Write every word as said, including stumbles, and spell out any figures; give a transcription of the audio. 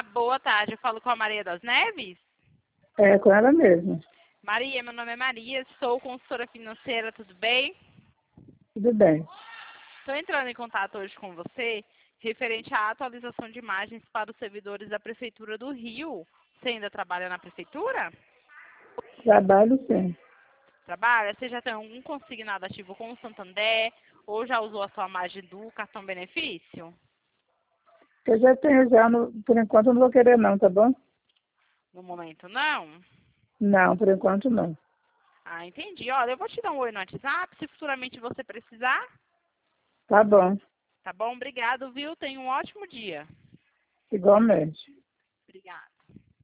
boa tarde. Eu falo com a Maria das Neves? É, com ela mesma. Maria, meu nome é Maria, sou consultora financeira, tudo bem? Tudo bem. Estou entrando em contato hoje com você referente à atualização de imagens para os servidores da Prefeitura do Rio. Você ainda trabalha na Prefeitura? Trabalho sim. Trabalha? Você já tem algum consignado ativo com o Santander ou já usou a sua imagem do cartão benefício? Eu já tenho já, no, por enquanto eu não vou querer não, tá bom? No momento, não? Não, por enquanto não. Ah, entendi. Olha, eu vou te dar um oi no WhatsApp, se futuramente você precisar. Tá bom, Tá bom? Obrigado, viu? Tenha um ótimo dia. igualmente. Obrigada.